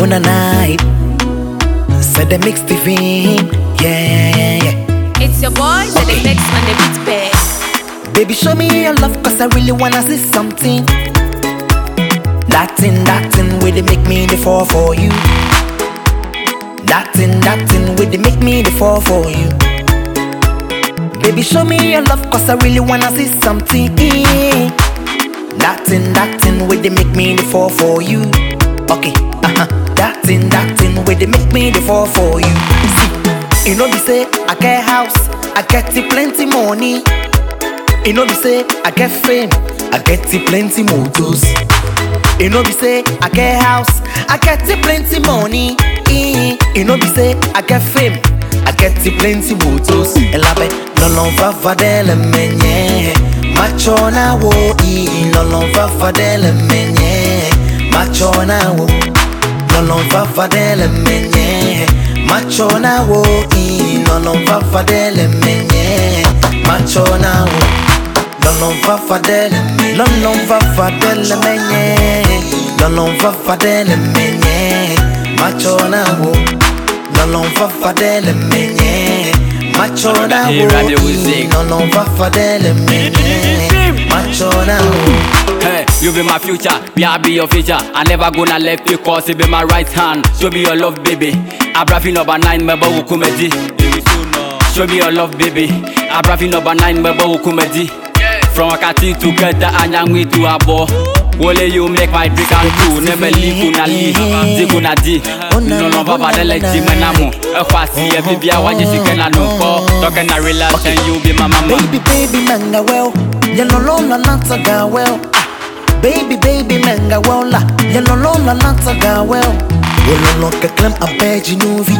Mona night. Said the mix TV. Yeah. It's your boy, so the mix on the beat pair. Baby, show me your love, cause I really wanna see something. That thing where they make me the fall for you. That thing where they make me the fall for you. Baby, show me your love, cause I really wanna see something. That thing where they make me the fall for you. Okay, that thing where they make me the fall for you. See, you know they say I get house, I get plenty money. You know they say I get fame, I get plenty motors. You know they say I get house, I get plenty money. You know they say I get fame, I get plenty motors. Elabe, non va fadele menye, machona wo non va fadele menye, machona wo, non va fadele menye, machona wo non va fadele menye, machona wo. Non va fadele menye, non va fadele menye, non va fadele menye, machona wo. Non va fadele menye, machona wo. Non va fadele menye, machona wo. Hey, you be my future, I be your future. I never gonna left you cause you be my right hand. Show me your love, baby. I brought you number 9, member who comedy. Show me your love, baby. I brought you number 9, member who comedy. From Wakati to Keta and Yangwi to Abo. Wole you make my drink and two. Never leave kuna li, zikuna di. No baba de like Jimenamo. A fasi a baby I want you to get a no. Talking a relax and you be my mama. Baby manga well, you no longer not a girl well. Baby manga well la, you no longer not a girl well. Wolo loka klem a beji nuvi.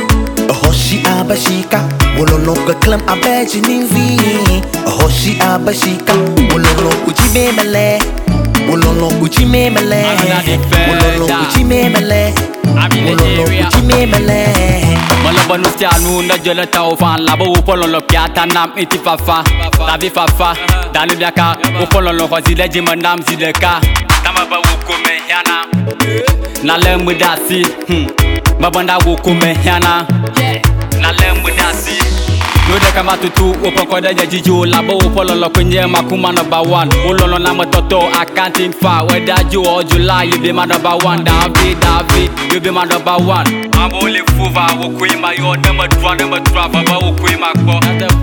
Hoshi abashika, wolo loka klem a beji nuvi. Hoshi abashika, wolo loka ujime mele. Wolo loka ujime mele. Wolo loka ujime mele. Wolo loka ujime mele. Malaba no stianu na jole tau fan labo upolo lo kiata nam iti fafa. Tabi fafa, dani biaka upolo lo kwa zile jima nam zileka. Tamaba wukume yana. Na lemu dasi, babanda wukume yana. Na lemu dasi. No de kama tutu upon koda jijo labo upolo lo kwenye makuma number 1. Ulolo na matoto I can't think far. Whether you or July you be my number 1. David, you be my number 1. I'm only fuva wukwima yo number 12 baba wukwima ko.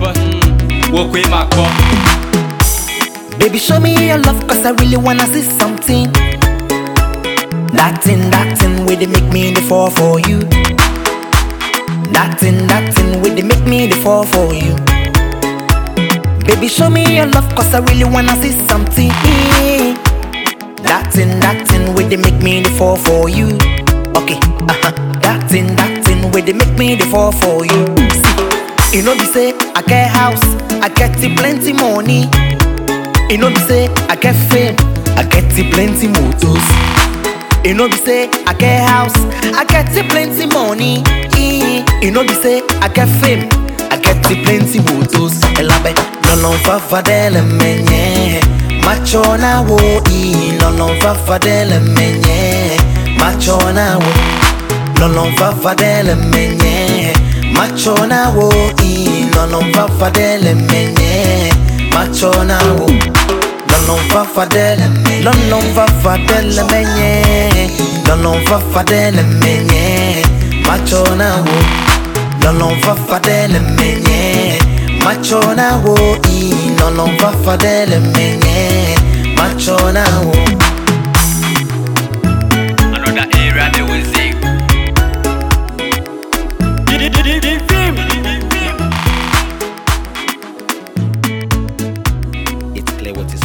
Wukwima ko. Baby, show me your love, cause I really wanna see something. That thing where they make me the fall for you. That thing where they make me the fall for you. Baby, show me your love, cause I really wanna see something. That thing where they make me the fall for you. Okay, that thing where they make me the fall for you. See, you know they say I get house, I get plenty money. You know they say I get fame, I get plenty motors. You know they say I get house, I get plenty money. You know they say I get fame, I get plenty motors. Elabe, non va fadele menye, machona wo non va fadele menye, machona wo. Non va fadele menye, machona wo non va fadele menye, machona wo. Non va fadele menye, non va fadele menye, non va fadele menye, machona wo. Non va fadele menye, machona wo non va fadele menye, machona wo. Another area they will sing. It's clear what is